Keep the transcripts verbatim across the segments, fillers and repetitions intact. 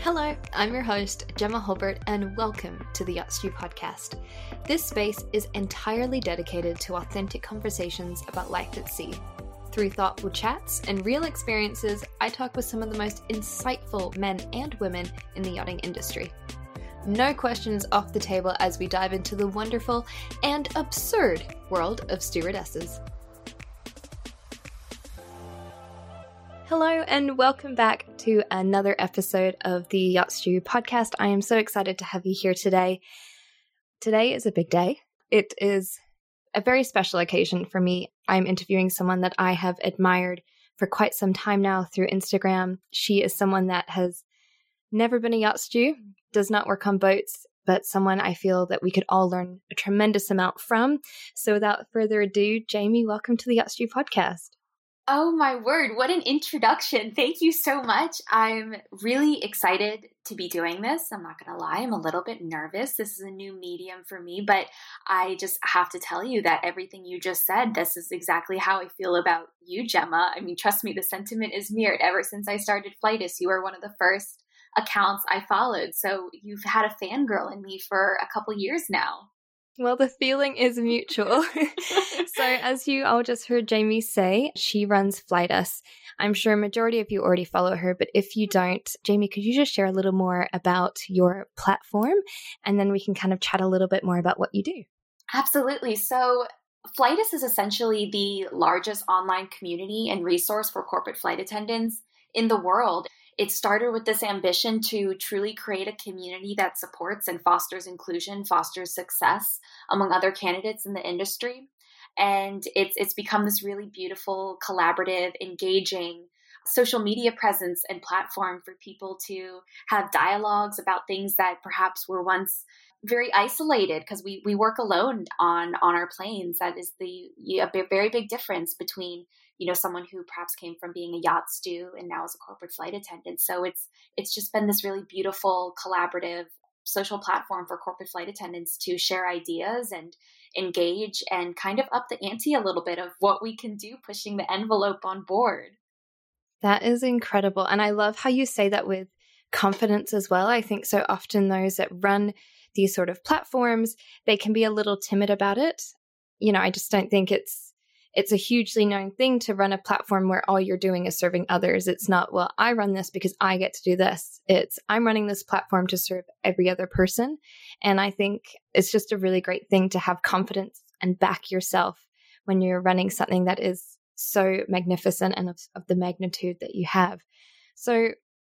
Hello, I'm your host, Gemma Hulbert, and welcome to the Yacht Stew podcast. This space is entirely dedicated to authentic conversations about life at sea. Through thoughtful chats and real experiences, I talk with some of the most insightful men and women in the yachting industry. No questions off the table as we dive into the wonderful and absurd world of stewardesses. Hello and welcome back to another episode of the Yacht Stew podcast. I am so excited to have you here today. Today is a big day. It is a very special occasion for me. I'm interviewing someone that I have admired for quite some time now through Instagram. She is someone that has never been a yacht stew, does not work on boats, but someone I feel that we could all learn a tremendous amount from. So without further ado, Jamie, welcome to the Yacht Stew podcast. Oh my word, what an introduction. Thank you so much. I'm really excited to be doing this. I'm not going to lie, I'm a little bit nervous. This is a new medium for me, but I just have to tell you that everything you just said, this is exactly how I feel about you, Gemma. I mean, trust me, the sentiment is mirrored. Ever since I started Flightus, you were one of the first accounts I followed. So you've had a fangirl in me for a couple years now. Well, the feeling is mutual. So as you all just heard Jamie say, she runs Flightus. I'm sure a majority of you already follow her, but if you don't, Jamie, could you just share a little more about your platform? And then we can kind of chat a little bit more about what you do. Absolutely. So Flightus is essentially the largest online community and resource for corporate flight attendants in the world. It started with this ambition to truly create a community that supports and fosters inclusion, fosters success among other candidates in the industry. And it's it's become this really beautiful, collaborative, engaging social media presence and platform for people to have dialogues about things that perhaps were once very isolated, because we, we work alone on, on our planes. That is the a very big difference between, you know, someone who perhaps came from being a yacht stew and now is a corporate flight attendant. So it's it's just been this really beautiful, collaborative social platform for corporate flight attendants to share ideas and engage and kind of up the ante a little bit of what we can do, pushing the envelope on board. That is incredible. And I love how you say that with confidence as well. I think so often those that run these sort of platforms, they can be a little timid about it. You know, I just don't think it's it's a hugely known thing to run a platform where all you're doing is serving others. It's not, well, I run this because I get to do this. It's, I'm running this platform to serve every other person. And I think it's just a really great thing to have confidence and back yourself when you're running something that is so magnificent and of, of the magnitude that you have. So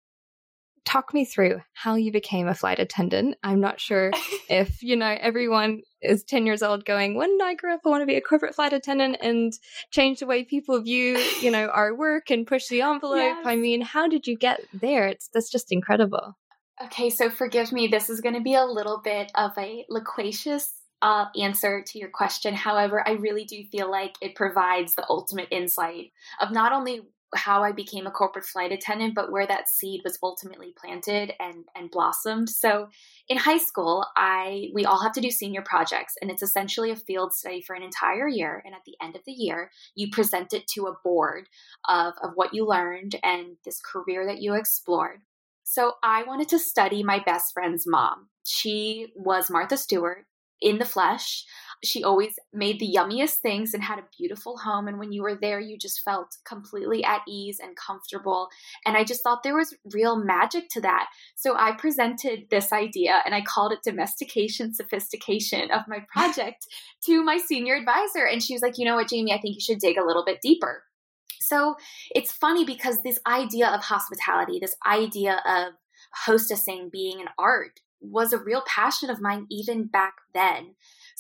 talk me through how you became a flight attendant. I'm not sure if, you know, everyone is ten years old going, when I grow up, I want to be a corporate flight attendant and change the way people view, you know, our work and push the envelope. Yes. I mean, how did you get there? It's that's just incredible. Okay, so forgive me. This is going to be a little bit of a loquacious uh, answer to your question. However, I really do feel like it provides the ultimate insight of not only how I became a corporate flight attendant, but where that seed was ultimately planted and, and blossomed. So in high school, I we all have to do senior projects, and it's essentially a field study for an entire year. And at the end of the year, you present it to a board of, of what you learned and this career that you explored. So I wanted to study my best friend's mom. She was Martha Stewart in the flesh. She always made the yummiest things and had a beautiful home. And when you were there, you just felt completely at ease and comfortable. And I just thought there was real magic to that. So I presented this idea and I called it domestication, sophistication of my project to my senior advisor. And she was like, you know what, Jamie, I think you should dig a little bit deeper. So it's funny because this idea of hospitality, this idea of hostessing being an art was a real passion of mine even back then.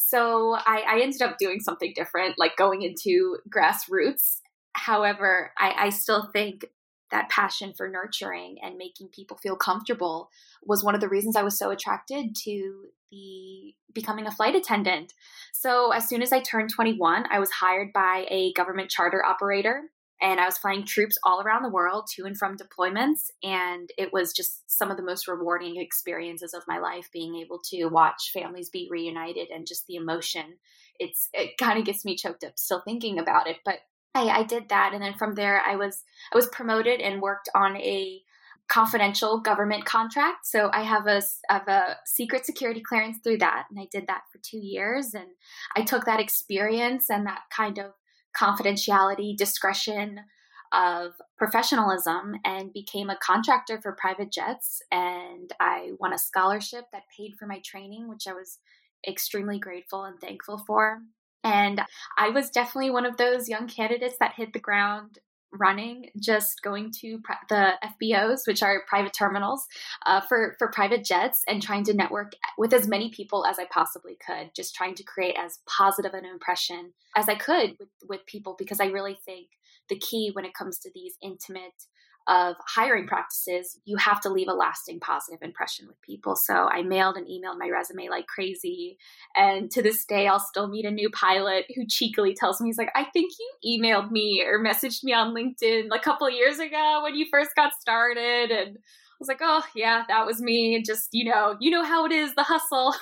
So I, I ended up doing something different, like going into grassroots. However, I, I still think that passion for nurturing and making people feel comfortable was one of the reasons I was so attracted to the becoming a flight attendant. So as soon as I turned twenty-one, I was hired by a government charter operator. And I was flying troops all around the world to and from deployments. And it was just some of the most rewarding experiences of my life, being able to watch families be reunited and just the emotion. It's It kind of gets me choked up still thinking about it. But I, I did that. And then from there, I was I was promoted and worked on a confidential government contract. So I have a, have a secret security clearance through that. And I did that for two years. And I took that experience and that kind of confidentiality, discretion of professionalism and became a contractor for private jets. And I won a scholarship that paid for my training, which I was extremely grateful and thankful for. And I was definitely one of those young candidates that hit the ground running, just going to pre- the F B Os, which are private terminals uh, for, for private jets, and trying to network with as many people as I possibly could, just trying to create as positive an impression as I could with, with people, because I really think the key when it comes to these intimate of hiring practices, you have to leave a lasting positive impression with people. So I mailed and emailed my resume like crazy. And to this day, I'll still meet a new pilot who cheekily tells me, he's like, I think you emailed me or messaged me on LinkedIn a couple of years ago when you first got started. And I was like, oh yeah, that was me. And just, you know, you know how it is, the hustle.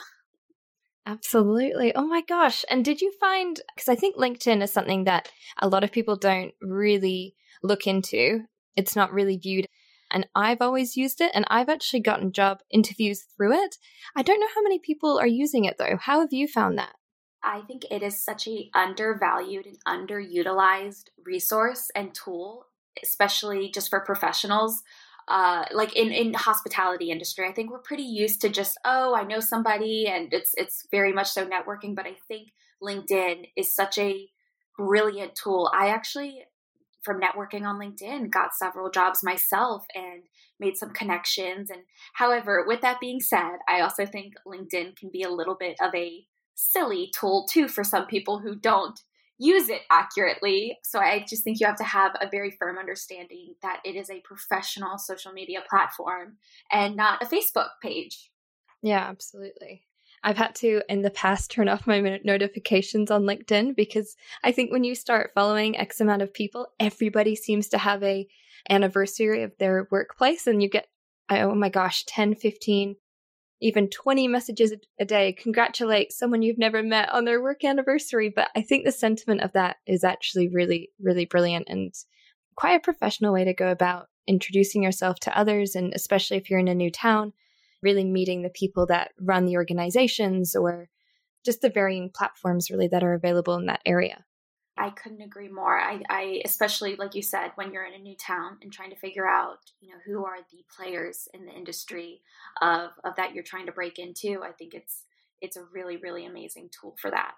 Absolutely. Oh my gosh. And did you find, because I think LinkedIn is something that a lot of people don't really look into. It's not really viewed. And I've always used it, and I've actually gotten job interviews through it. I don't know how many people are using it though. How have you found that? I think it is such a undervalued and underutilized resource and tool, especially just for professionals. Uh, like in, in hospitality industry, I think we're pretty used to just, oh, I know somebody, and it's it's very much so networking. But I think LinkedIn is such a brilliant tool. I actually, from networking on LinkedIn, got several jobs myself and made some connections. And however, with that being said, I also think LinkedIn can be a little bit of a silly tool too for some people who don't use it accurately. So I just think you have to have a very firm understanding that it is a professional social media platform and not a Facebook page. Yeah, absolutely. I've had to, in the past, turn off my notifications on LinkedIn, because I think when you start following X amount of people, everybody seems to have a anniversary of their workplace, and you get, oh my gosh, ten, fifteen, even twenty messages a day. Congratulate someone you've never met on their work anniversary. But I think the sentiment of that is actually really, really brilliant and quite a professional way to go about introducing yourself to others. And especially if you're in a new town, really meeting the people that run the organizations or just the varying platforms really that are available in that area. I couldn't agree more. I, I, especially like you said, when you're in a new town and trying to figure out, you know, who are the players in the industry of, of that you're trying to break into, I think it's, it's a really, really amazing tool for that.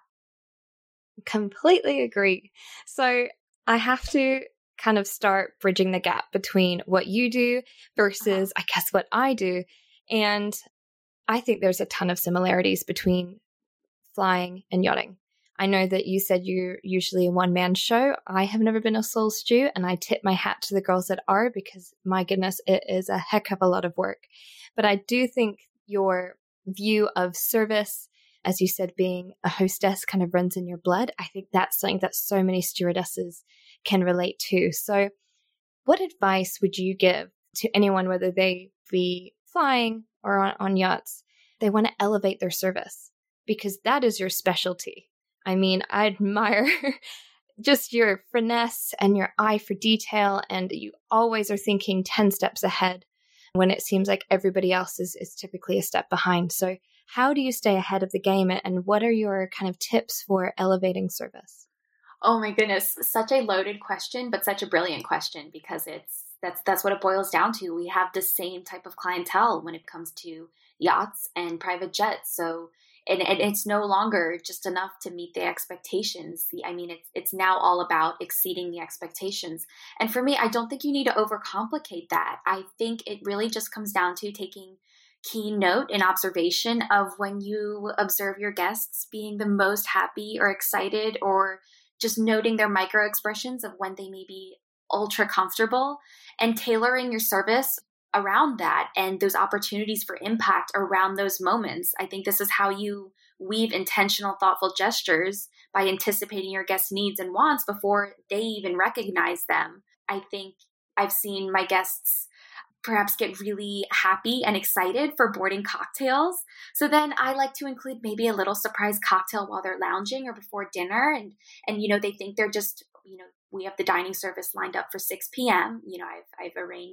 Completely agree. So I have to kind of start bridging the gap between what you do versus, uh-huh. I guess, what I do. And I think there's a ton of similarities between flying and yachting. I know that you said you're usually a one-man show. I have never been a sole stew, and I tip my hat to the girls that are, because my goodness, it is a heck of a lot of work. But I do think your view of service, as you said, being a hostess kind of runs in your blood. I think that's something that so many stewardesses can relate to. So what advice would you give to anyone, whether they be flying or on, on yachts, they want to elevate their service? Because that is your specialty. I mean, I admire just your finesse and your eye for detail, and you always are thinking ten steps ahead when it seems like everybody else is, is typically a step behind. So how do you stay ahead of the game, and what are your kind of tips for elevating service? Oh my goodness, such a loaded question, but such a brilliant question, because it's that's that's what it boils down to. We have the same type of clientele when it comes to yachts and private jets. So And, and it's no longer just enough to meet the expectations. The, I mean, it's it's now all about exceeding the expectations. And for me, I don't think you need to overcomplicate that. I think it really just comes down to taking keen note and observation of when you observe your guests being the most happy or excited, or just noting their micro expressions of when they may be ultra comfortable, and tailoring your service around that and those opportunities for impact around those moments. I think this is how you weave intentional, thoughtful gestures, by anticipating your guests' needs and wants before they even recognize them. I think I've seen my guests perhaps get really happy and excited for boarding cocktails. So then I like to include maybe a little surprise cocktail while they're lounging or before dinner. And, and, you know, they think they're just, you know, we have the dining service lined up for six p.m. You know, I've, I've arranged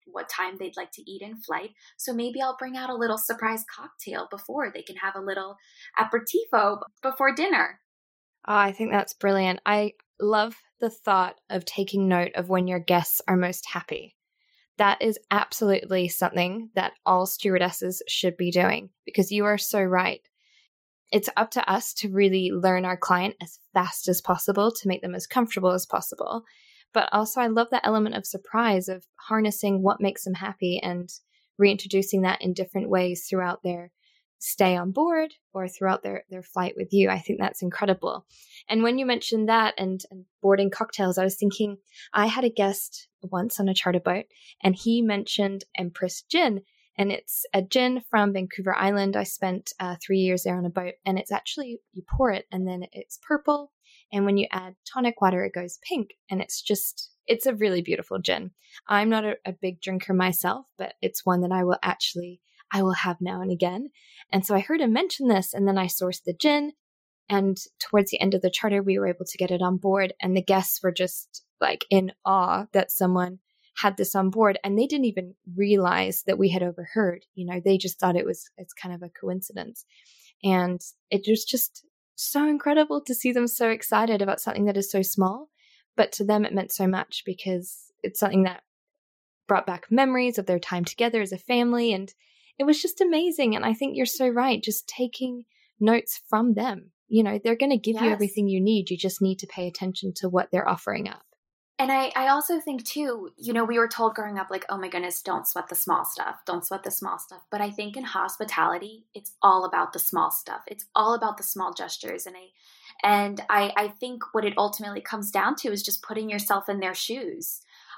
what time they'd like to eat in flight. So maybe I'll bring out a little surprise cocktail before they can have a little aperitivo before dinner. Oh, I think that's brilliant. I love the thought of taking note of when your guests are most happy. That is absolutely something that all stewardesses should be doing, because you are so right. It's up to us to really learn our client as fast as possible to make them as comfortable as possible. But also I love that element of surprise, of harnessing what makes them happy and reintroducing that in different ways throughout their stay on board or throughout their, their flight with you. I think that's incredible. And when you mentioned that and, and boarding cocktails, I was thinking I had a guest once on a charter boat and he mentioned Empress Gin. And it's a gin from Vancouver Island. I spent uh, three years there on a boat, and it's actually, you pour it and then it's purple. And when you add tonic water, it goes pink. And it's just, it's a really beautiful gin. I'm not a, a big drinker myself, but it's one that I will actually, I will have now and again. And so I heard him mention this, and then I sourced the gin. And towards the end of the charter, we were able to get it on board. And the guests were just like in awe that someone had this on board, and they didn't even realize that we had overheard. You know, they just thought it was, it's kind of a coincidence. And it was just so incredible to see them so excited about something that is so small, but to them it meant so much because it's something that brought back memories of their time together as a family. And it was just amazing. And I think you're so right. Just taking notes from them, you know, they're going to give Yes. you everything you need. You just need to pay attention to what they're offering up. And I, I also think too, you know, we were told growing up, like, oh my goodness, don't sweat the small stuff. Don't sweat the small stuff. But I think in hospitality, it's all about the small stuff. It's all about the small gestures. And I, and I, I think what it ultimately comes down to is just putting yourself in their shoes.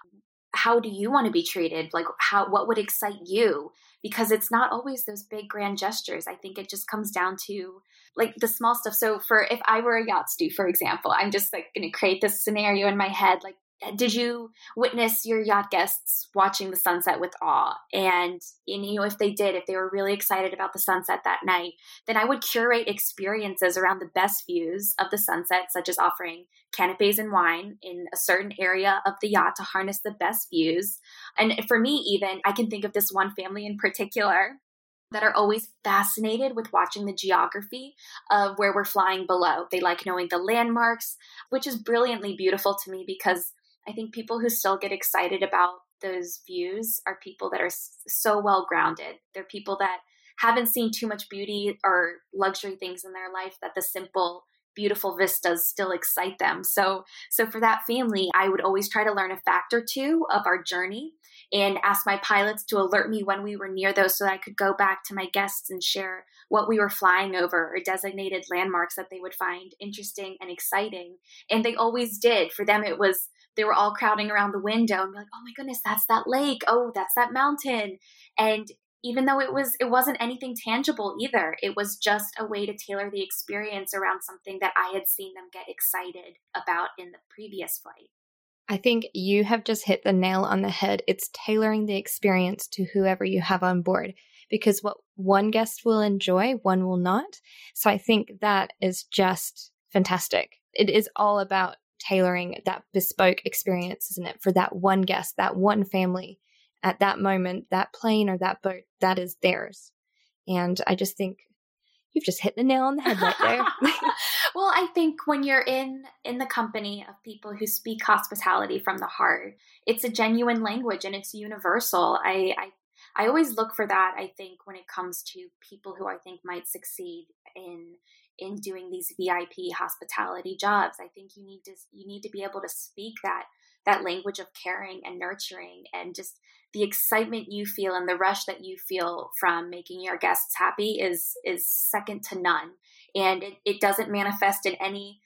How do you want to be treated? Like how, what would excite you? Because it's not always those big grand gestures. I think it just comes down to like the small stuff. So for, if I were a yacht stew, for example, I'm just like going to create this scenario in my head. Like, did you witness your yacht guests watching the sunset with awe? And, and, you know, if they did, if they were really excited about the sunset that night, then I would curate experiences around the best views of the sunset, such as offering canapes and wine in a certain area of the yacht to harness the best views. And for me, even, I can think of this one family in particular that are always fascinated with watching the geography of where we're flying below. They like knowing the landmarks, which is brilliantly beautiful to me because I think people who still get excited about those views are people that are so well grounded. They're people that haven't seen too much beauty or luxury things in their life that the simple, beautiful vistas still excite them. So, so for that family, I would always try to learn a fact or two of our journey and ask my pilots to alert me when we were near those so that I could go back to my guests and share what we were flying over or designated landmarks that they would find interesting and exciting. And they always did. For them, it was, they were all crowding around the window and be like, oh my goodness, that's that lake. Oh, that's that mountain. And even though it was, it wasn't anything tangible either. It was just a way to tailor the experience around something that I had seen them get excited about in the previous flight. I think you have just hit the nail on the head. It's tailoring the experience to whoever you have on board, because what one guest will enjoy, one will not. So I think that is just fantastic. It is all about tailoring that bespoke experience, isn't it? For that one guest, that one family at that moment, that plane or that boat, that is theirs. And I just think you've just hit the nail on the head right there. Well, I think when you're in in the company of people who speak hospitality from the heart, it's a genuine language and it's universal. I, I I always look for that, I think, when it comes to people who I think might succeed in in doing these V I P hospitality jobs. I think you need to you need to be able to speak that that language of caring and nurturing, and just the excitement you feel and the rush that you feel from making your guests happy is is second to none. And it, it doesn't manifest in any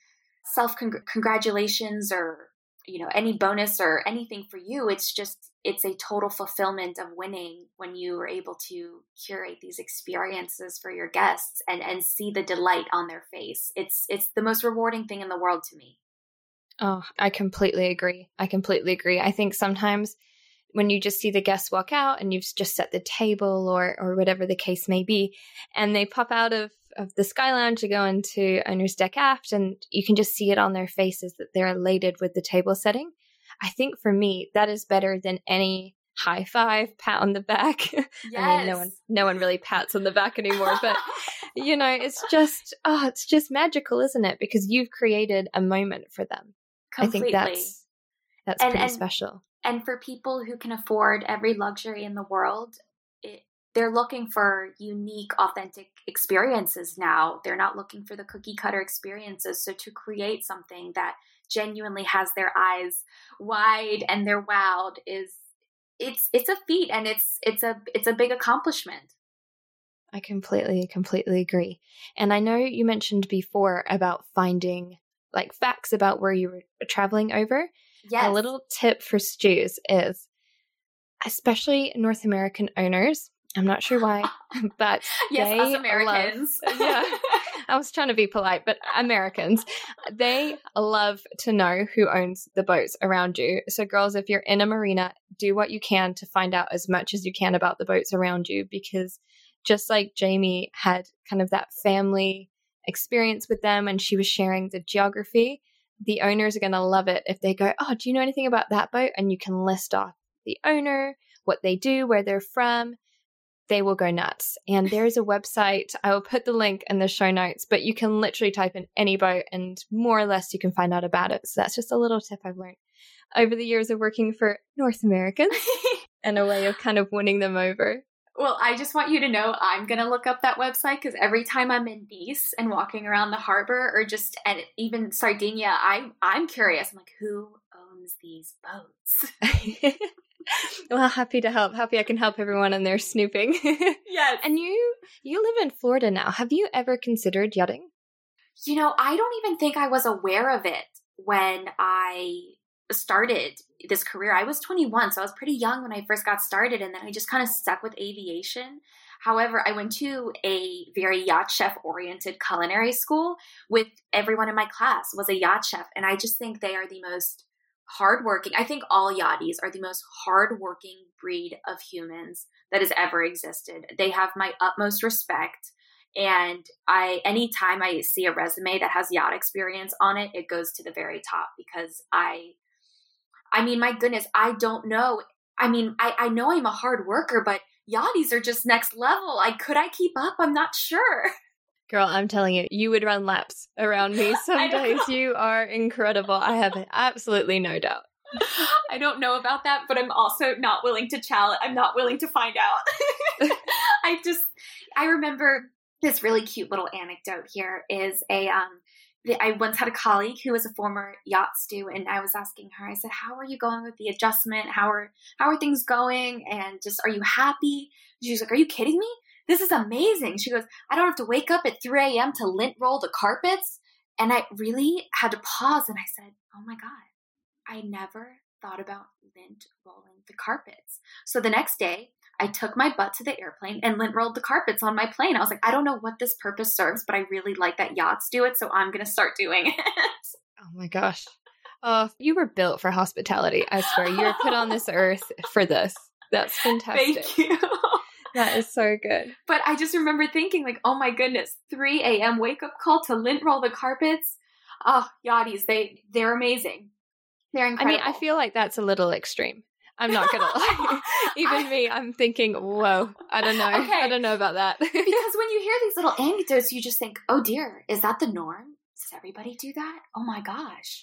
self-congratulations or, you know, any bonus or anything for you. It's just, it's a total fulfillment of winning when you are able to curate these experiences for your guests and, and see the delight on their face. It's, it's the most rewarding thing in the world to me. Oh, I completely agree. I completely agree. I think sometimes when you just see the guests walk out and you've just set the table or or whatever the case may be, and they pop out of, of the Sky Lounge to go into owner's deck aft, and you can just see it on their faces that they're elated with the table setting. I think for me, that is better than any high five, pat on the back. Yes. I mean, no one, no one really pats on the back anymore, but you know, it's just, oh, it's just magical, isn't it? Because you've created a moment for them. Completely. I think that's, that's and, pretty and, special. And for people who can afford every luxury in the world, it, they're looking for unique, authentic experiences now. They're not looking for the cookie cutter experiences. So to create something that genuinely has their eyes wide and they're wowed is, it's, it's a feat, and it's, it's a, it's a big accomplishment. I completely, completely agree. And I know you mentioned before about finding like facts about where you were traveling over. Yes. A little tip for stews is, especially North American owners, I'm not sure why, but yes, they us Americans. Love, yeah, I was trying to be polite, but Americans, they love to know who owns the boats around you. So girls, if you're in a marina, do what you can to find out as much as you can about the boats around you, because just like Jamie had kind of that family experience with them and she was sharing the geography, the owners are going to love it if they go, oh, do you know anything about that boat? And you can list off the owner, what they do, where they're from. They will go nuts. And there is a website. I will put the link in the show notes, but you can literally type in any boat and more or less you can find out about it. So that's just a little tip I've learned over the years of working for North Americans and a way of kind of winning them over. Well, I just want you to know I'm going to look up that website, because every time I'm in Nice and walking around the harbor, or just, and even Sardinia, I, I'm curious. I'm like, who owns these boats? Well, happy to help. Happy I can help everyone in their snooping. Yes. And you, you live in Florida now. Have you ever considered yachting? You know, I don't even think I was aware of it when I started this career. I was twenty-one, so I was pretty young when I first got started, and then I just kind of stuck with aviation. However, I went to a very yacht chef oriented culinary school with everyone in my class was a yacht chef, and I just think they are the most hardworking. I think all yachties are the most hardworking breed of humans that has ever existed. They have my utmost respect. And I, anytime I see a resume that has yacht experience on it, it goes to the very top, because I, I mean, my goodness, I don't know. I mean, I, I know I'm a hard worker, but yachties are just next level. I could I keep up? I'm not sure. Girl, I'm telling you, you would run laps around me some days. You are incredible. I have absolutely no doubt. I don't know about that, but I'm also not willing to challenge. I'm not willing to find out. I just, I remember this really cute little anecdote here is a, um, the, I once had a colleague who was a former yacht stew, and I was asking her, I said, how are you going with the adjustment? How are, how are things going? And just, are you happy? She was like, are you kidding me? This is amazing. She goes, I don't have to wake up at three a.m. to lint roll the carpets. And I really had to pause, and I said, oh my God, I never thought about lint rolling the carpets. So the next day I took my butt to the airplane and lint rolled the carpets on my plane. I was like, I don't know what this purpose serves, but I really like that yachts do it. So I'm going to start doing it. Oh my gosh. Oh, you were built for hospitality. I swear you were put on this earth for this. That's fantastic. Thank you. That is so good. But I just remember thinking like, oh my goodness, three a.m. wake up call to lint roll the carpets. Oh, yachties, they, they're amazing. They're incredible. I mean, I feel like that's a little extreme. I'm not going to lie. Even me, I'm thinking, whoa, I don't know. Okay. I don't know about that. Because when you hear these little anecdotes, you just think, oh dear, is that the norm? Does everybody do that? Oh my gosh.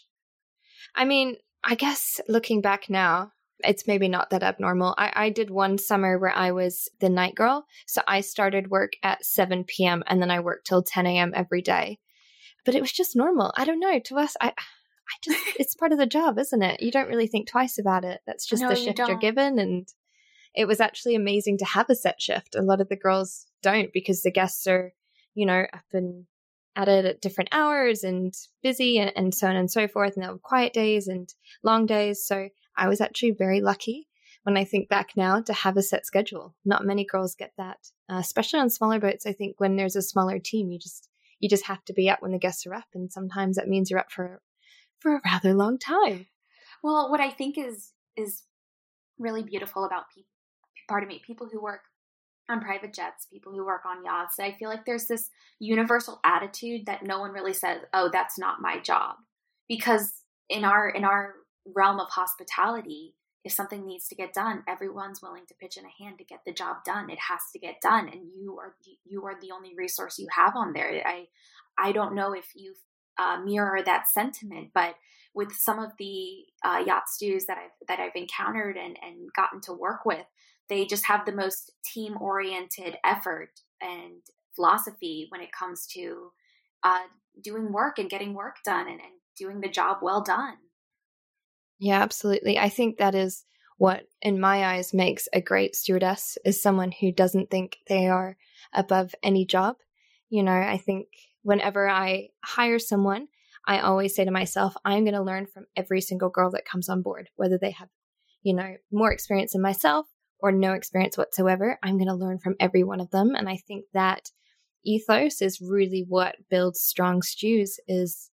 I mean, I guess looking back now, it's maybe not that abnormal. I, I did one summer where I was the night girl. So I started work at seven p.m. and then I worked till ten a.m. every day. But it was just normal. I don't know. To us, I, I just, it's part of the job, isn't it? You don't really think twice about it. That's just no, the shift you you're given. And it was actually amazing to have a set shift. A lot of the girls don't, because the guests are, you know, up and at it at different hours and busy and, and so on and so forth. And there were quiet days and long days. So I was actually very lucky when I think back now to have a set schedule. Not many girls get that, uh, especially on smaller boats. I think when there's a smaller team, you just you just have to be up when the guests are up, and sometimes that means you're up for for a rather long time. Well, what I think is is really beautiful about people, pardon me, people who work on private jets, people who work on yachts, I feel like there's this universal attitude that no one really says, "Oh, that's not my job," because in our in our realm of hospitality, if something needs to get done, everyone's willing to pitch in a hand to get the job done. It has to get done. And you are, you are the only resource you have on there. I, I don't know if you uh, mirror that sentiment, but with some of the uh, yacht stews that I've, that I've encountered and, and gotten to work with, they just have the most team oriented effort and philosophy when it comes to uh, doing work and getting work done and, and doing the job well done. Yeah, absolutely. I think that is what, in my eyes, makes a great stewardess, is someone who doesn't think they are above any job. You know, I think whenever I hire someone, I always say to myself, I'm going to learn from every single girl that comes on board, whether they have, you know, more experience than myself or no experience whatsoever. I'm going to learn from every one of them. And I think that ethos is really what builds strong stews, is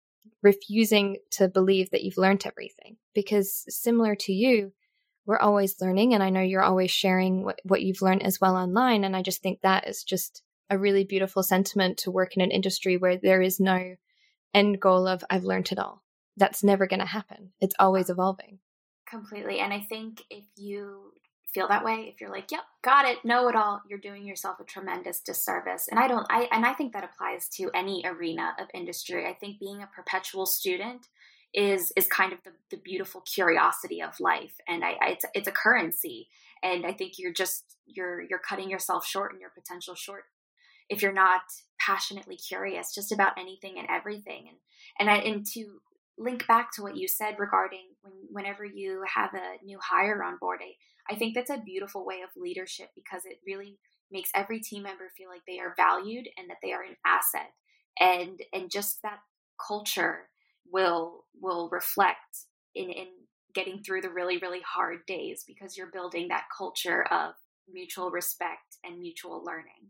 refusing to believe that you've learned everything, because similar to you, we're always learning. And I know you're always sharing what, what you've learned as well online. And I just think that is just a really beautiful sentiment to work in an industry where there is no end goal of I've learned it all. That's never going to happen. It's always evolving. Completely. And I think if you feel that way, if you're like, yep, got it, know it all, you're doing yourself a tremendous disservice. And I don't, I, and I think that applies to any arena of industry. I think being a perpetual student is, is kind of the, the beautiful curiosity of life. And I, I it's, it's a currency. And I think you're just, you're, you're cutting yourself short and your potential short if you're not passionately curious just about anything and everything. And, and I, and to link back to what you said regarding when, whenever you have a new hire on board, I, I think that's a beautiful way of leadership, because it really makes every team member feel like they are valued and that they are an asset. And, and just that culture will, will reflect in, in getting through the really, really hard days, because you're building that culture of mutual respect and mutual learning.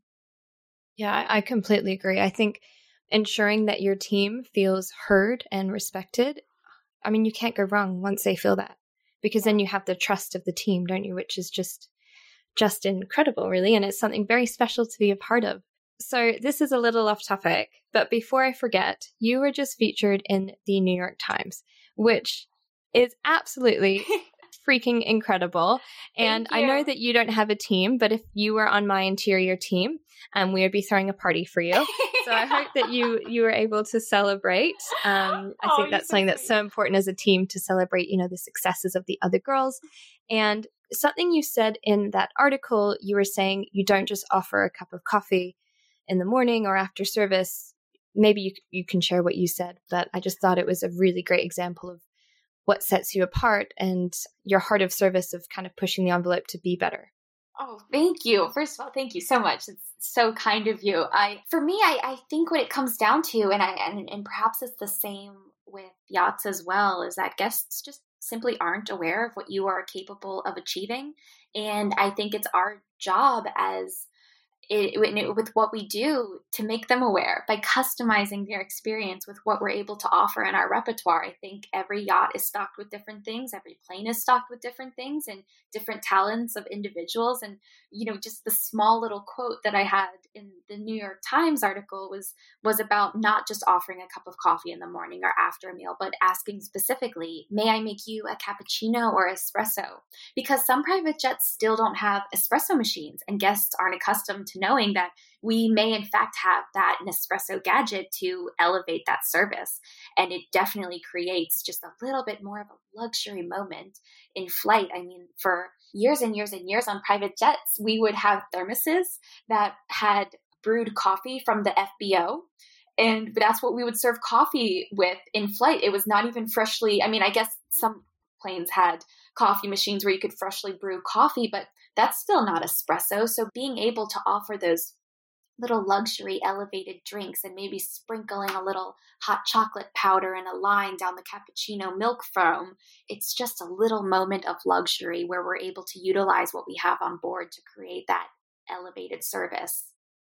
Yeah, I completely agree. I think ensuring that your team feels heard and respected, I mean, you can't go wrong once they feel that, because then you have the trust of the team, don't you? Which is just, just incredible, really. And it's something very special to be a part of. So this is a little off topic, but before I forget, you were just featured in the New York Times, which is absolutely freaking incredible. And I know that you don't have a team, but if you were on my interior team, um, we would be throwing a party for you. So I hope that you you were able to celebrate. Um, I oh, think that's something that's so important as a team, to celebrate, you know, the successes of the other girls. And something you said in that article, you were saying you don't just offer a cup of coffee in the morning or after service. Maybe you you can share what you said, but I just thought it was a really great example of what sets you apart and your heart of service of kind of pushing the envelope to be better. Oh, thank you. First of all, thank you so much. It's so kind of you. I, for me, I, I think what it comes down to, and I, and, and perhaps it's the same with yachts as well, is that guests just simply aren't aware of what you are capable of achieving. And I think it's our job as It, with what we do to make them aware by customizing their experience with what we're able to offer in our repertoire. I think every yacht is stocked with different things. Every plane is stocked with different things and different talents of individuals. And, you know, just the small little quote that I had in the New York Times article was, was about not just offering a cup of coffee in the morning or after a meal, but asking specifically, may I make you a cappuccino or espresso? Because some private jets still don't have espresso machines, and guests aren't accustomed to knowing that we may in fact have that Nespresso gadget to elevate that service. And it definitely creates just a little bit more of a luxury moment in flight. I mean, for years and years and years on private jets, we would have thermoses that had brewed coffee from the F B O. And that's what we would serve coffee with in flight. It was not even freshly, I mean, I guess some planes had coffee machines where you could freshly brew coffee, but that's still not espresso. So being able to offer those little luxury elevated drinks and maybe sprinkling a little hot chocolate powder and a line down the cappuccino milk foam, it's just a little moment of luxury where we're able to utilize what we have on board to create that elevated service.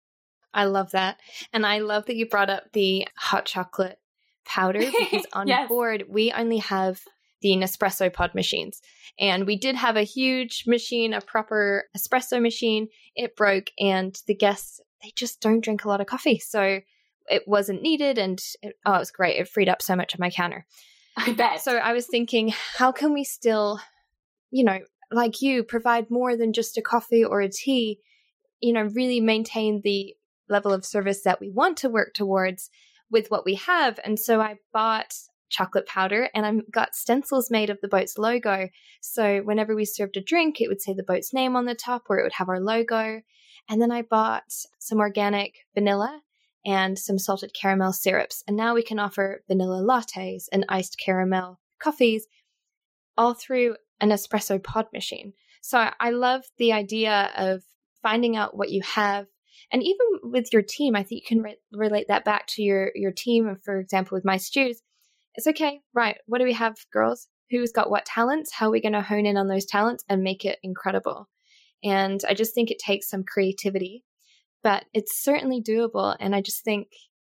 I love that. And I love that you brought up the hot chocolate powder, because on yes. board, we only have the Nespresso pod machines. And we did have a huge machine, a proper espresso machine. It broke, and the guests, they just don't drink a lot of coffee. So it wasn't needed. And it, oh, it was great. It freed up so much of my counter. I bet. So I was thinking, how can we still you know, like you, provide more than just a coffee or a tea, you know, really maintain the level of service that we want to work towards with what we have. And so I bought chocolate powder and I got stencils made of the boat's logo. So whenever we served a drink, it would say the boat's name on the top, or it would have our logo. And then I bought some organic vanilla and some salted caramel syrups. And now we can offer vanilla lattes and iced caramel coffees all through an espresso pod machine. So I love the idea of finding out what you have. And even with your team, I think you can re- relate that back to your, your team. For example, with My Stews, it's okay, right? What do we have, girls? Who's got what talents? How are we going to hone in on those talents and make it incredible? And I just think it takes some creativity, but it's certainly doable. And I just think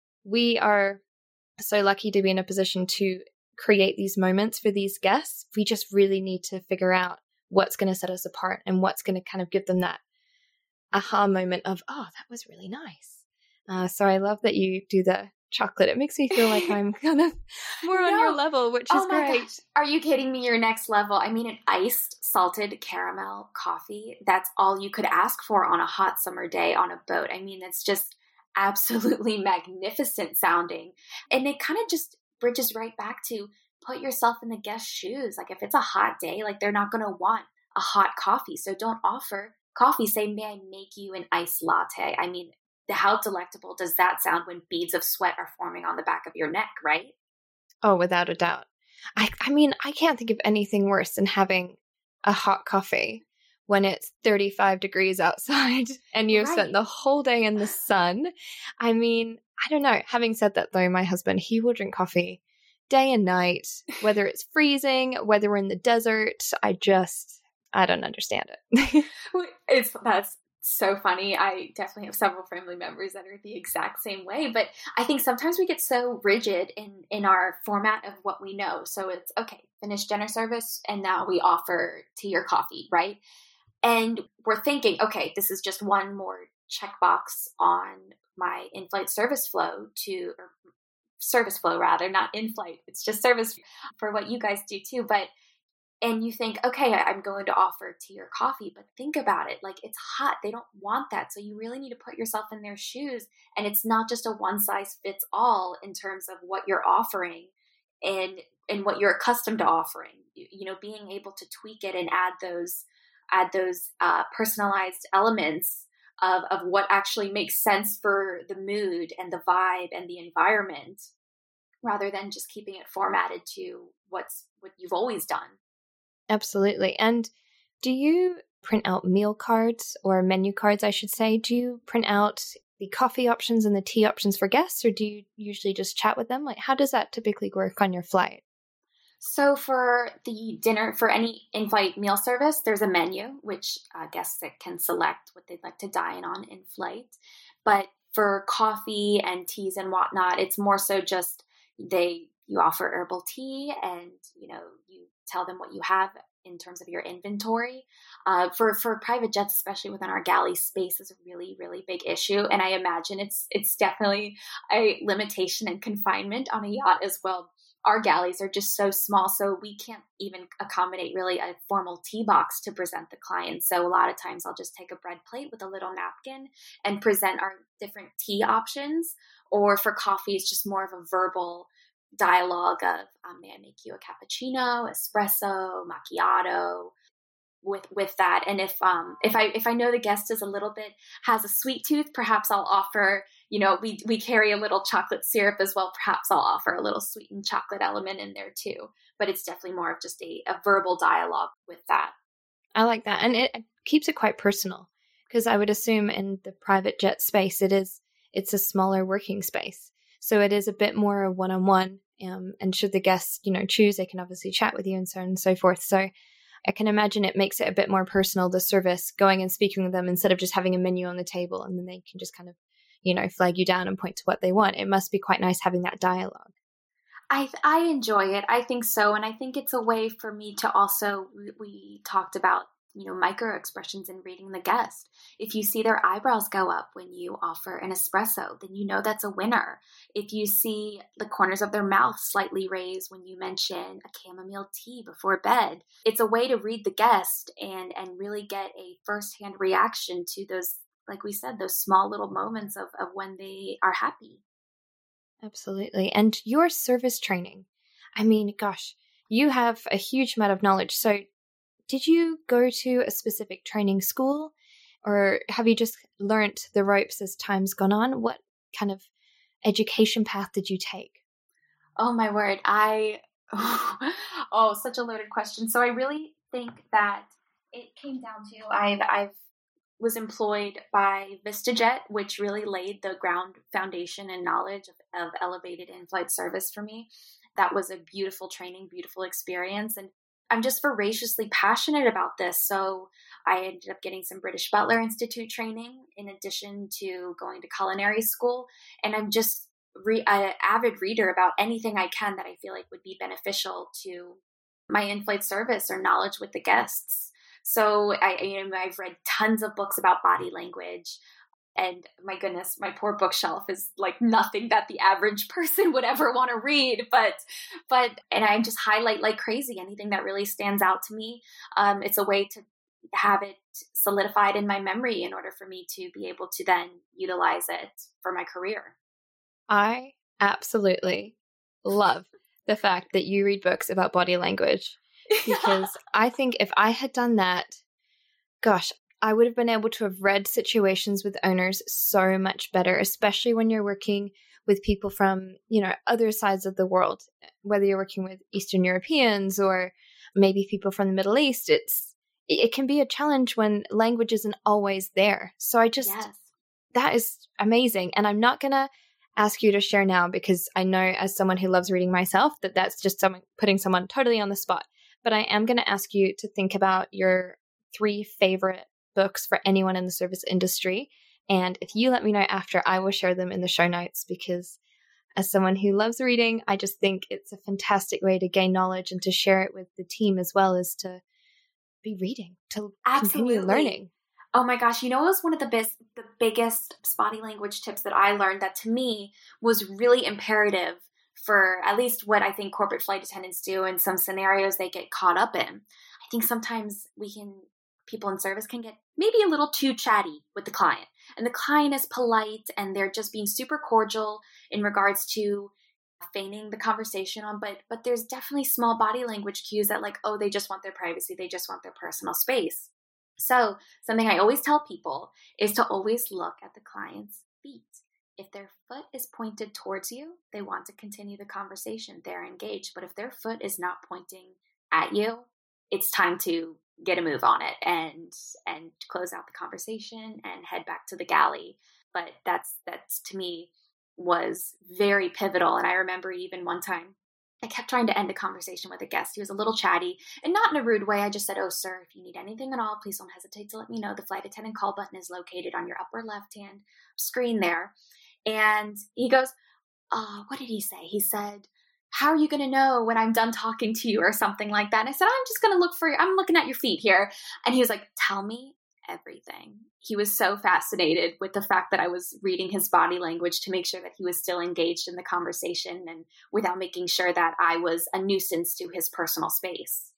we are so lucky to be in a position to create these moments for these guests. We just really need to figure out what's going to set us apart and what's going to kind of give them that aha moment of, oh, that was really nice. Uh, so I love that you do the chocolate. It makes me feel like I'm kind of more no. on your level, which is oh my great. Gosh. Are you kidding me? Your next level. I mean, an iced salted caramel coffee. That's all you could ask for on a hot summer day on a boat. I mean, it's just absolutely magnificent sounding. And it kind of just bridges right back to put yourself in the guest's shoes. Like if it's a hot day, like they're not going to want a hot coffee. So don't offer coffee. Say, may I make you an iced latte? I mean, how delectable does that sound when beads of sweat are forming on the back of your neck, right? Oh, without a doubt. I, I mean, I can't think of anything worse than having a hot coffee when it's thirty-five degrees outside and you've right. spent the whole day in the sun. I mean, I don't know. Having said that, though, my husband, he will drink coffee day and night, whether it's freezing, whether we're in the desert. I just, I don't understand it. it's that's so funny. I definitely have several family members that are the exact same way, but I think sometimes we get so rigid in, in our format of what we know. So it's, okay, finish dinner service, and now we offer tea or coffee, right? And we're thinking, okay, this is just one more checkbox on my in-flight service flow to, or service flow rather, not in-flight. It's just service for what you guys do too. But And you think, okay, I'm going to offer tea or coffee, but think about it. Like, it's hot. They don't want that. So you really need to put yourself in their shoes. And it's not just a one size fits all in terms of what you're offering and, and what you're accustomed to offering. You, you know, being able to tweak it and add those, add those uh, personalized elements of, of what actually makes sense for the mood and the vibe and the environment, rather than just keeping it formatted to what's what you've always done. Absolutely. And do you print out meal cards, or menu cards, I should say? Do you print out the coffee options and the tea options for guests, or do you usually just chat with them? Like, how does that typically work on your flight? So for the dinner, for any in-flight meal service, there's a menu, which uh, guests can select what they'd like to dine on in flight. But for coffee and teas and whatnot, it's more so just they you offer herbal tea, and you know you tell them what you have in terms of your inventory. Uh, for for private jets, especially within our galley, space is a really, really big issue. And I imagine it's it's definitely a limitation and confinement on a yacht as well. Our galleys are just so small, so we can't even accommodate really a formal tea box to present the client. So a lot of times I'll just take a bread plate with a little napkin and present our different tea options. Or for coffee, it's just more of a verbal dialogue of, um, may I make you a cappuccino, espresso, macchiato, with with that. And if um if I if I know the guest is a little bit has a sweet tooth, perhaps I'll offer, you know, we we carry a little chocolate syrup as well. Perhaps I'll offer a little sweetened chocolate element in there too. But it's definitely more of just a, a verbal dialogue with that. I like that. And it keeps it quite personal, because I would assume in the private jet space, it is it's a smaller working space. So it is a bit more one-on-one. Um, and should the guests, you know, choose, they can obviously chat with you and so on and so forth. So I can imagine it makes it a bit more personal, the service, going and speaking with them instead of just having a menu on the table and then they can just kind of, you know, flag you down and point to what they want. It must be quite nice having that dialogue. I I enjoy it. I think so. And I think it's a way for me to also, we, we talked about, you know, micro expressions in reading the guest. If you see their eyebrows go up when you offer an espresso, then you know that's a winner. If you see the corners of their mouth slightly raise when you mention a chamomile tea before bed, it's a way to read the guest and, and really get a firsthand reaction to those, like we said, those small little moments of, of when they are happy. Absolutely. And your service training, I mean, gosh, you have a huge amount of knowledge. So did you go to a specific training school, or have you just learnt the ropes as time's gone on? What kind of education path did you take? Oh, my word. I, oh, such a loaded question. So I really think that it came down to, I've, I've, was employed by VistaJet, which really laid the ground foundation and knowledge of, of elevated in-flight service for me. That was a beautiful training, beautiful experience. And I'm just voraciously passionate about this. So I ended up getting some British Butler Institute training in addition to going to culinary school. And I'm just re- an avid reader about anything I can that I feel like would be beneficial to my in-flight service or knowledge with the guests. So I, you know, I've read tons of books about body language, and my goodness, my poor bookshelf is like nothing that the average person would ever want to read. But, but, and I just highlight like crazy anything that really stands out to me. Um, it's a way to have it solidified in my memory in order for me to be able to then utilize it for my career. I absolutely love the fact that you read books about body language. Because I think if I had done that, gosh, I would have been able to have read situations with owners so much better, especially when you're working with people from, you know, other sides of the world, whether you're working with Eastern Europeans or maybe people from the Middle East. It's, it can be a challenge when language isn't always there. So I just, yes. That is amazing. And I'm not going to ask you to share now because I know as someone who loves reading myself that that's just someone putting someone totally on the spot. But I am going to ask you to think about your three favorite books for anyone in the service industry. And if you let me know after, I will share them in the show notes because as someone who loves reading, I just think it's a fantastic way to gain knowledge and to share it with the team as well as to be reading, to Absolutely. continue learning. Oh my gosh, you know, it was one of the best, the biggest body language tips that I learned that to me was really imperative for at least what I think corporate flight attendants do in some scenarios they get caught up in. I think sometimes we can, people in service can get maybe a little too chatty with the client. And the client is polite and they're just being super cordial in regards to feigning the conversation on, but but there's definitely small body language cues that like, oh, they just want their privacy. They just want their personal space. So something I always tell people is to always look at the client's feet. If their foot is pointed towards you, they want to continue the conversation. They're engaged. But if their foot is not pointing at you, it's time to get a move on it and and close out the conversation and head back to the galley. But that's that's to me was very pivotal. And I remember even one time I kept trying to end a conversation with a guest. He was a little chatty and not in a rude way. I just said, oh, sir, if you need anything at all, please don't hesitate to let me know. The flight attendant call button is located on your upper left-hand screen there. And he goes, oh, what did he say? He said, how are you going to know when I'm done talking to you or something like that? And I said, I'm just going to look for you. I'm looking at your feet here. And he was like, tell me everything. He was so fascinated with the fact that I was reading his body language to make sure that he was still engaged in the conversation and without making sure that I was a nuisance to his personal space.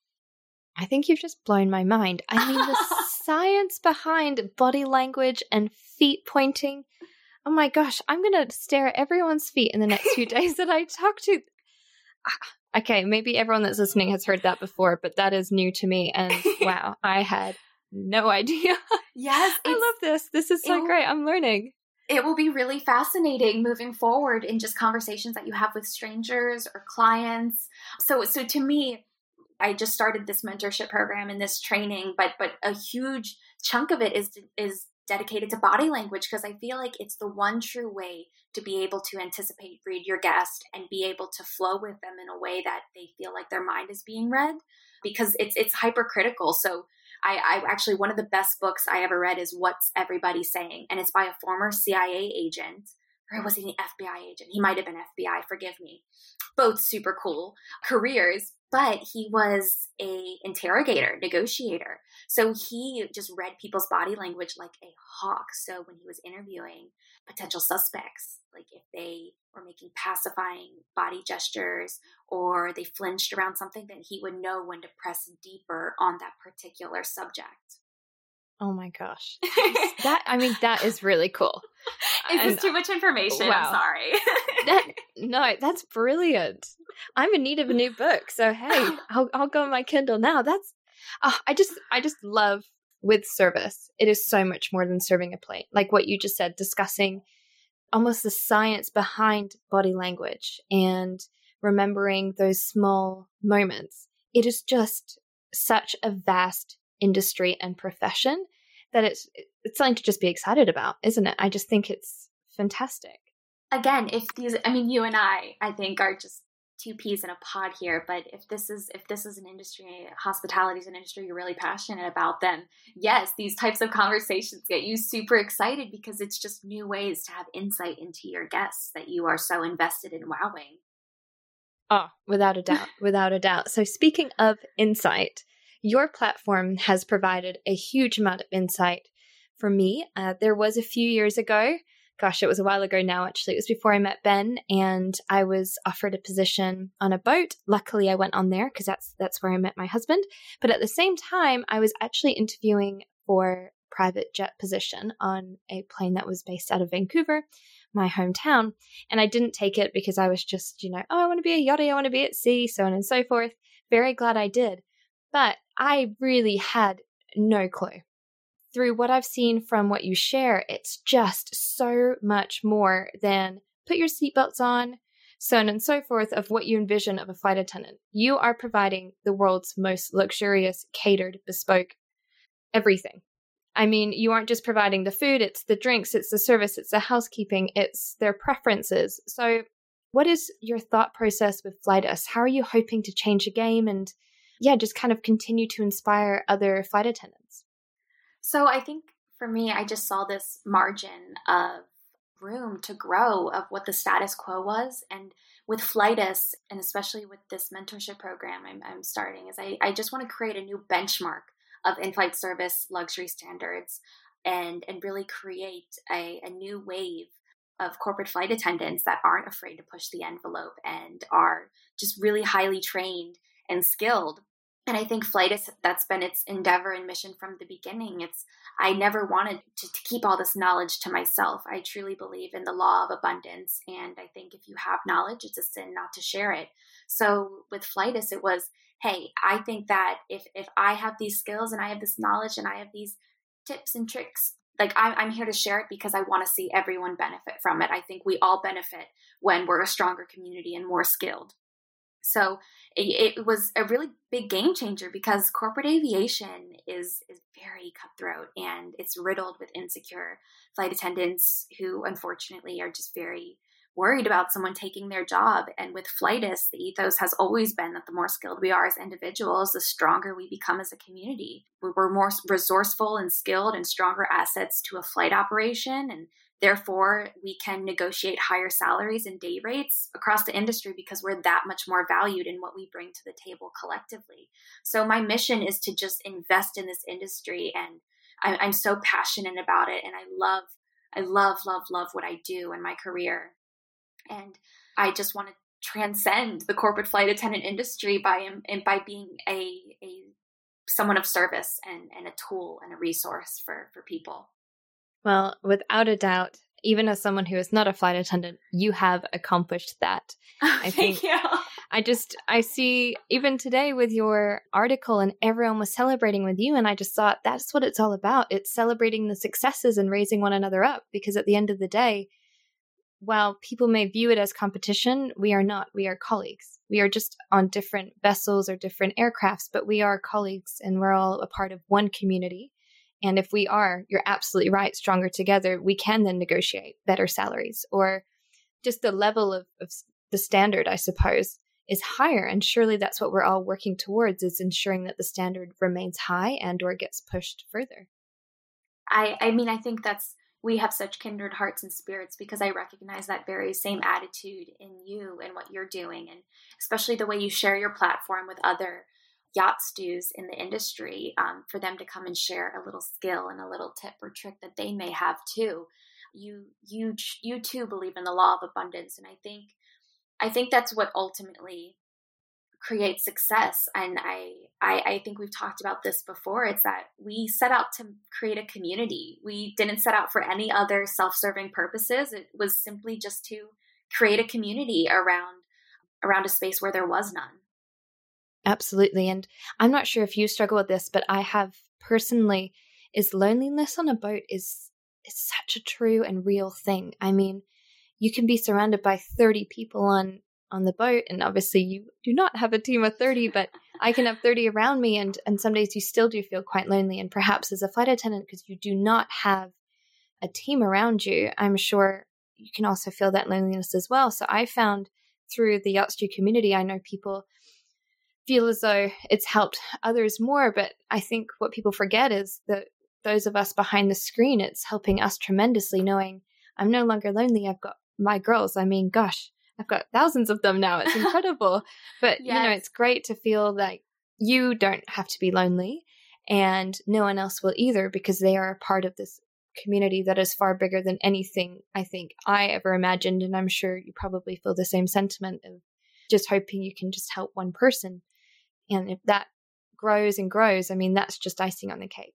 I think you've just blown my mind. I mean, the science behind body language and feet pointing. Oh my gosh, I'm going to stare at everyone's feet in the next few days that I talk to. Okay, maybe everyone that's listening has heard that before, but that is new to me. And wow, I had no idea. Yes. I love this. This is so great. I'm learning. It will be really fascinating moving forward in just conversations that you have with strangers or clients. So, so to me, I just started this mentorship program and this training, but but a huge chunk of it is is dedicated to body language because I feel like it's the one true way to be able to anticipate, read your guest, and be able to flow with them in a way that they feel like their mind is being read because it's it's hypercritical. So I, I actually, one of the best books I ever read is What's Everybody Saying? And it's by a former C I A agent, or was he an F B I agent? He might have been F B I, forgive me. Both super cool careers. but he was a interrogator, negotiator. So he just read people's body language like a hawk. So when he was interviewing potential suspects, like if they were making pacifying body gestures or they flinched around something, then he would know when to press deeper on that particular subject. Oh my gosh. That, I mean, that is really cool. Is And- this too much information? Wow. I'm sorry. That, no, that's brilliant. I'm in need of a new book. So, hey, I'll, I'll go on my Kindle now. That's, oh, I just, I just love with service. It is so much more than serving a plate. Like what you just said, discussing almost the science behind body language and remembering those small moments. It is just such a vast industry and profession that it's it's something to just be excited about, isn't it? I just think it's fantastic. Again, if these, I mean, you and I, I think are just two peas in a pod here, but if this is, if this is an industry, hospitality is an industry you're really passionate about, then yes, these types of conversations get you super excited because it's just new ways to have insight into your guests that you are so invested in wowing. Oh, without a doubt, without a doubt. So speaking of insight, your platform has provided a huge amount of insight for me. Uh, there was a few years ago, gosh, it was a while ago now, actually. It was before I met Ben, and I was offered a position on a boat. Luckily, I went on there because that's that's where I met my husband. But at the same time, I was actually interviewing for a private jet position on a plane that was based out of Vancouver, my hometown. And I didn't take it because I was just, you know, oh, I want to be a yachty, I want to be at sea, so on and so forth. Very glad I did. But I really had no clue. Through what I've seen from what you share, it's just so much more than put your seatbelts on, so on and so forth, of what you envision of a flight attendant. You are providing the world's most luxurious, catered, bespoke everything. I mean, you aren't just providing the food, it's the drinks, it's the service, it's the housekeeping, it's their preferences. So what is your thought process with Flytus? How are you hoping to change the game and yeah, just kind of continue to inspire other flight attendants? So I think for me, I just saw this margin of room to grow of what the status quo was. And with Flytus, and especially with this mentorship program I'm, I'm starting, is I, I just want to create a new benchmark of in-flight service luxury standards and, and really create a, a new wave of corporate flight attendants that aren't afraid to push the envelope and are just really highly trained and skilled. And I think Flytus, that's been its endeavor and mission from the beginning. It's, I never wanted to, to keep all this knowledge to myself. I truly believe in the law of abundance. And I think if you have knowledge, it's a sin not to share it. So with Flytus, it was, hey, I think that if, if I have these skills and I have this knowledge and I have these tips and tricks, like I'm, I'm here to share it because I want to see everyone benefit from it. I think we all benefit when we're a stronger community and more skilled. So it, it was a really big game changer because corporate aviation is, is very cutthroat and it's riddled with insecure flight attendants who unfortunately are just very worried about someone taking their job. And with Flytus, the ethos has always been that the more skilled we are as individuals, the stronger we become as a community. We're more resourceful and skilled and stronger assets to a flight operation, and therefore, we can negotiate higher salaries and day rates across the industry because we're that much more valued in what we bring to the table collectively. So my mission is to just invest in this industry, and I, I'm so passionate about it. And I love, I love, love, love what I do in my career. And I just want to transcend the corporate flight attendant industry by and by being a, a someone of service and, and a tool and a resource for, for people. Well, without a doubt, even as someone who is not a flight attendant, you have accomplished that. I Thank think you. I just, I see even today with your article and everyone was celebrating with you. And I just thought that's what it's all about. It's celebrating the successes and raising one another up, because at the end of the day, while people may view it as competition, we are not. We are colleagues. We are just on different vessels or different aircrafts, but we are colleagues and we're all a part of one community. And if we are, you're absolutely right, stronger together, we can then negotiate better salaries, or just the level of, of the standard, I suppose, is higher. And surely that's what we're all working towards, is ensuring that the standard remains high and or gets pushed further. I, I mean, I think that's we have such kindred hearts and spirits because I recognize that very same attitude in you and what you're doing, and especially the way you share your platform with other yacht stews in the industry, um, for them to come and share a little skill and a little tip or trick that they may have too. You, you, you too believe in the law of abundance, and I think, I think that's what ultimately create success. And I, I I think we've talked about this before. It's that we set out to create a community. We didn't set out for any other self-serving purposes. It was simply just to create a community around around a space where there was none. Absolutely. And I'm not sure if you struggle with this, but I have personally, is loneliness on a boat is is such a true and real thing. I mean, you can be surrounded by thirty people on on the boat. And obviously you do not have a team of thirty, but I can have thirty around me. And, and some days you still do feel quite lonely. And perhaps as a flight attendant, because you do not have a team around you, I'm sure you can also feel that loneliness as well. So I found through the Yacht Stew community, I know people feel as though it's helped others more. But I think what people forget is that those of us behind the screen, it's helping us tremendously, knowing I'm no longer lonely. I've got my girls. I mean, gosh, I've got thousands of them now. It's incredible. But, yes. you know, it's great to feel like you don't have to be lonely and no one else will either, because they are a part of this community that is far bigger than anything I think I ever imagined. And I'm sure you probably feel the same sentiment of just hoping you can just help one person. And if that grows and grows, I mean, that's just icing on the cake.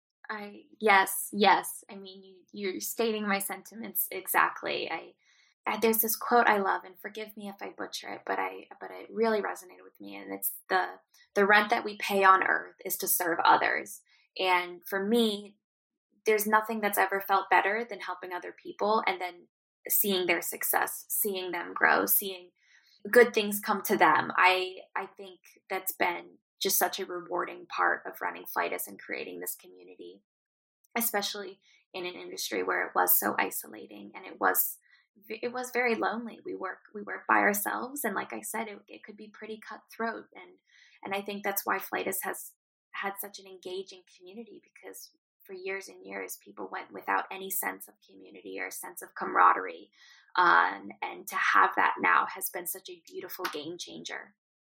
I, yes, yes. I mean, you, you're stating my sentiments exactly. I, There's this quote I love, and forgive me if I butcher it, but I but it really resonated with me. And it's the the rent that we pay on earth is to serve others. And for me, there's nothing that's ever felt better than helping other people and then seeing their success, seeing them grow, seeing good things come to them. I I think that's been just such a rewarding part of running Flightus and creating this community, especially in an industry where it was so isolating and it was. It was very lonely. We work, we work by ourselves. And like I said, it, it could be pretty cutthroat. And, and I think that's why Flightus has had such an engaging community, because for years and years, people went without any sense of community or sense of camaraderie. Um, and to have that now has been such a beautiful game changer.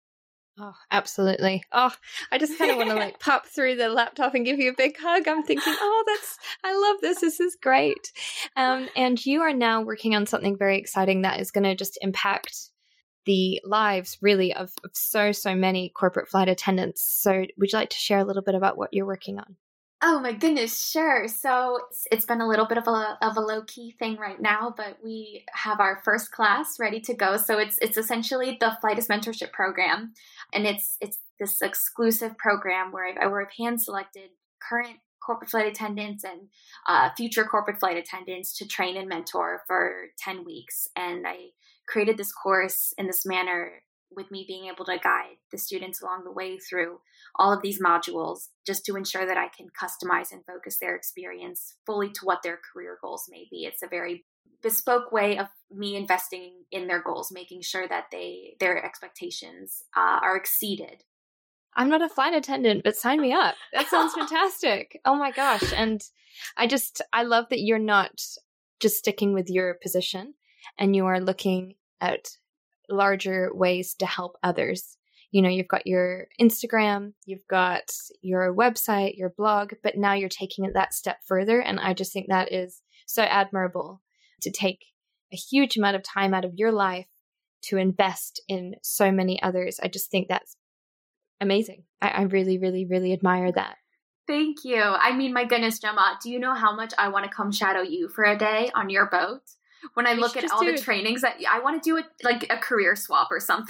Oh, absolutely. Oh, I just kind of want to like pop through the laptop and give you a big hug. I'm thinking, oh, that's, I love this. This is great. Um, and you are now working on something very exciting that is going to just impact the lives really of, of so, so many corporate flight attendants. So would you like to share a little bit about what you're working on? Oh my goodness, sure. So it's, it's been a little bit of a of a low key thing right now, but we have our first class ready to go. So it's it's essentially the Flightus Mentorship Program, and it's it's this exclusive program where I've where I've hand selected current corporate flight attendants and uh, future corporate flight attendants to train and mentor for ten weeks, and I created this course in this manner, with me being able to guide the students along the way through all of these modules, just to ensure that I can customize and focus their experience fully to what their career goals may be. It's a very bespoke way of me investing in their goals, making sure that they their expectations uh, are exceeded. I'm not a flight attendant, but sign me up. That sounds fantastic. Oh my gosh. And I just, I love that you're not just sticking with your position and you are looking at larger ways to help others. You know, you've got your Instagram, you've got your website, your blog, but now you're taking it that step further. And I just think that is so admirable, to take a huge amount of time out of your life to invest in so many others. I just think that's amazing. I, I really, really, really admire that. Thank you. I mean, my goodness, Gemma, do you know how much I want to come shadow you for a day on your boat? When I we look at all the it. trainings that I want to do, it like a career swap or something.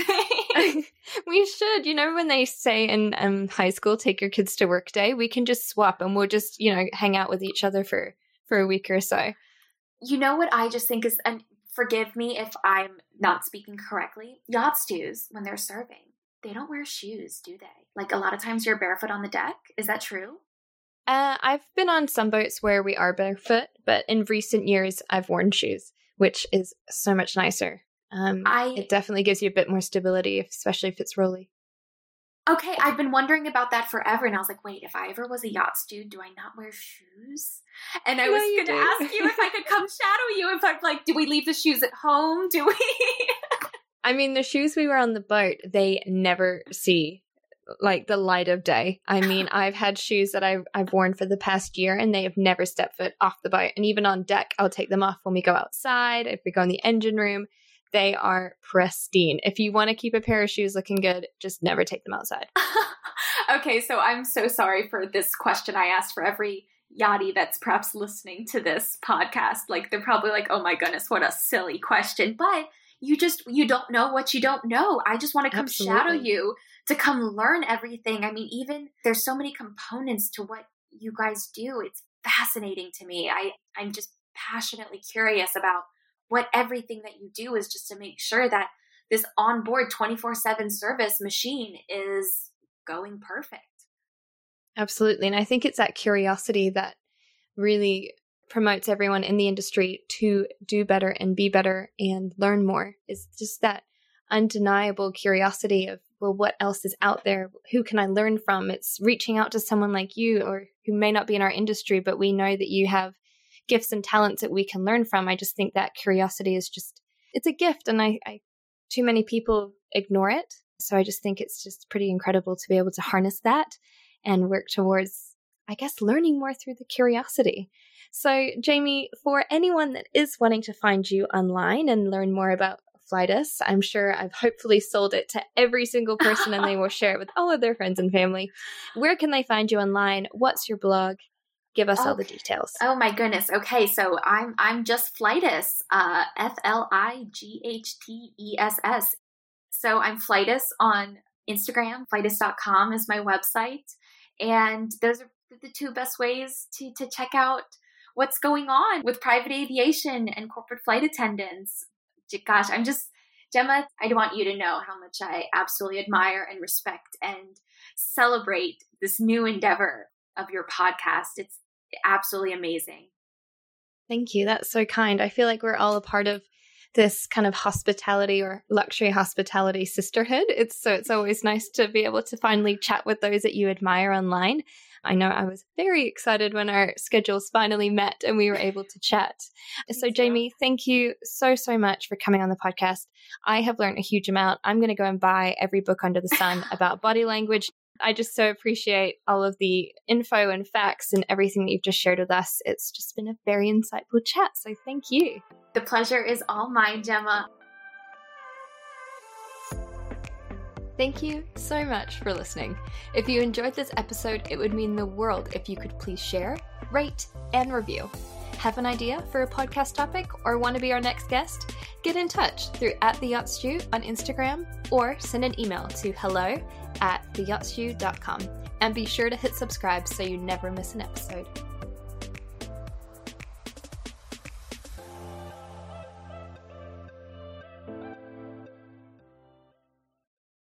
We should, you know, when they say in um, high school, take your kids to work day, we can just swap and we'll just, you know, hang out with each other for, for a week or so. You know what I just think is, and forgive me if I'm not speaking correctly, yacht stews, when they're serving, they don't wear shoes, do they? Like a lot of times you're barefoot on the deck. Is that true? Uh, I've been on some boats where we are barefoot, but in recent years I've worn shoes, which is so much nicer. Um, I, it definitely gives you a bit more stability, especially if it's rolly. Okay, I've been wondering about that forever, and I was like, wait, if I ever was a yacht student, do I not wear shoes? And I No, was you going to do. ask you if I could come shadow you. If I'm like, do we leave the shoes at home? Do we? I mean, the shoes we wear on the boat, they never see like the light of day. I mean, I've had shoes that I've, I've worn for the past year and they have never stepped foot off the boat. And even on deck, I'll take them off when we go outside. If we go in the engine room, they are pristine. If you want to keep a pair of shoes looking good, just never take them outside. Okay, so I'm so sorry for this question I asked for every yachty that's perhaps listening to this podcast. Like, they're probably like, oh my goodness, what a silly question. But you just, you don't know what you don't know. I just want to come Absolutely. shadow you to come learn everything. I mean, even there's so many components to what you guys do. It's fascinating to me. I, I'm just passionately curious about what everything that you do is, just to make sure that this onboard twenty-four seven service machine is going perfect. Absolutely. And I think it's that curiosity that really promotes everyone in the industry to do better and be better and learn more. It's just that undeniable curiosity of, well, what else is out there? Who can I learn from? It's reaching out to someone like you, or who may not be in our industry, but we know that you have gifts and talents that we can learn from. I just think that curiosity is just, it's a gift. And I, I too many people ignore it. So I just think it's just pretty incredible to be able to harness that and work towards, I guess, learning more through the curiosity. So Jamie, for anyone that is wanting to find you online and learn more about Flightus, I'm sure I've hopefully sold it to every single person and they will share it with all of their friends and family. Where can they find you online? What's your blog? Give us okay. all the details. Oh my goodness. Okay, so I'm I'm just Flightus, uh, F L I G H T E S S. So I'm Flightus on Instagram. Flightus dot com is my website. And those are the two best ways to, to check out what's going on with private aviation and corporate flight attendants. Gosh, I'm just, Gemma, I want you to know how much I absolutely admire and respect and celebrate this new endeavor of your podcast. It's absolutely amazing. Thank you. That's so kind. I feel like we're all a part of this kind of hospitality or luxury hospitality sisterhood. It's so it's always nice to be able to finally chat with those that you admire online. I know I was very excited when our schedules finally met and we were able to chat. So Jamie, thank you so, so much for coming on the podcast. I have learned a huge amount. I'm going to go and buy every book under the sun about body language. I just so appreciate all of the info and facts and everything that you've just shared with us. It's just been a very insightful chat. So thank you. The pleasure is all mine, Gemma. Thank you so much for listening. If you enjoyed this episode, it would mean the world if you could please share, rate, and review. Have an idea for a podcast topic or want to be our next guest? Get in touch through at the Yacht Stew on Instagram or send an email to hello at the yacht stew dot com. And be sure to hit subscribe so you never miss an episode.